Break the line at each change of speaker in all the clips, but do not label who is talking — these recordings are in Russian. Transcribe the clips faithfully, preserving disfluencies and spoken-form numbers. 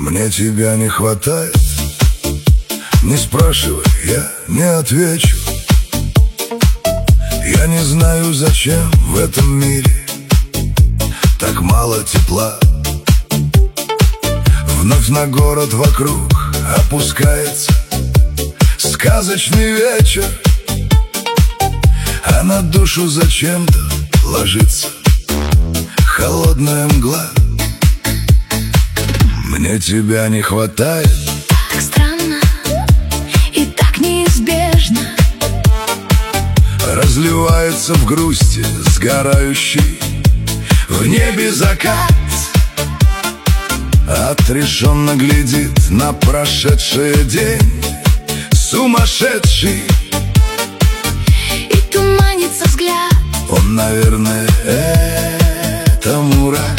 Мне тебя не хватает. Не спрашивай, я не отвечу. Я не знаю, зачем в этом мире так мало тепла. Вновь на город вокруг опускается сказочный вечер, а на душу зачем-то ложится холодная мгла. Мне тебя не хватает.
Так странно и так неизбежно.
Разливается в грусти сгорающий в небе закат. Отрешенно глядит на прошедший день сумасшедший,
и туманится взгляд.
Он, наверное, этому рад.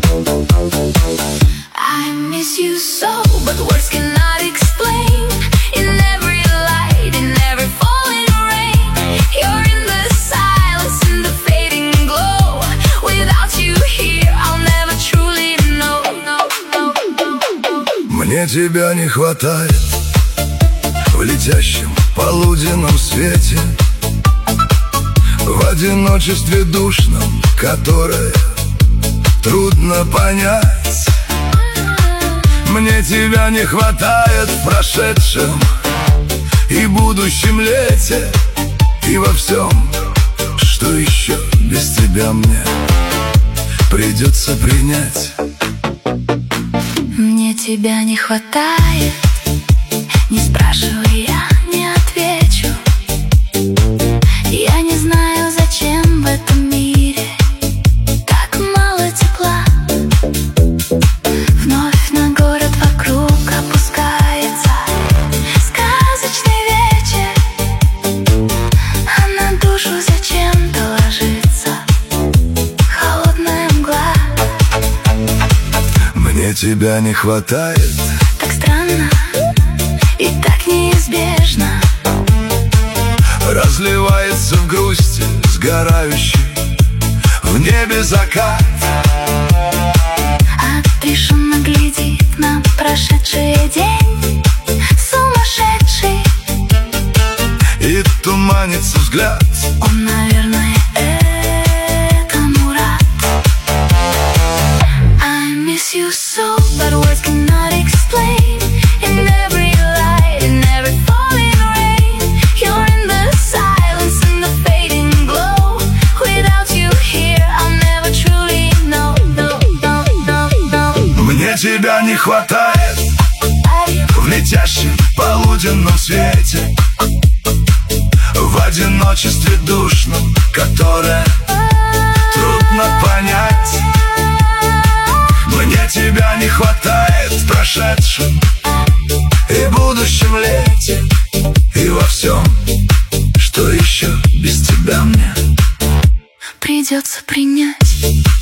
I miss you so, but words cannot explain. In every light, in every falling rain, you're in the silence, in the fading glow. Without you here, I'll never truly know. No, no, no, no.
Мне тебя не хватает в летящем полуденном свете, в одиночестве душном, которое трудно понять. Мне тебя не хватает в прошедшем и будущем лете, и во всем, что еще без тебя мне придется принять.
Мне тебя не хватает. Не спрашивай, я не отвечу. Я не знаю, зачем в этом мире так мало тепла. Вновь на город вокруг опускается сказочный вечер, а на душу зачем-то ложится холодная мгла.
Мне тебя не хватает.
Так странно и так неизбежно.
Разливается в грусти сгорающий в небе закат.
Отрешенно глядит на прошедший день сумасшедший,
и туманится взгляд.
Он, наверное, этому рад. I miss you so, but words cannot explain. In every light, in every falling rain, you're in the silence, in the fading glow. Without you here, I'll never truly know. No, no, no, no.
Мне тебя не хватает в летящем полуденном свете, в одиночестве душном, которое трудно понять. Мне тебя не хватает в прошедшем и будущем лете, и во всем, что еще без тебя мне
Придется принять.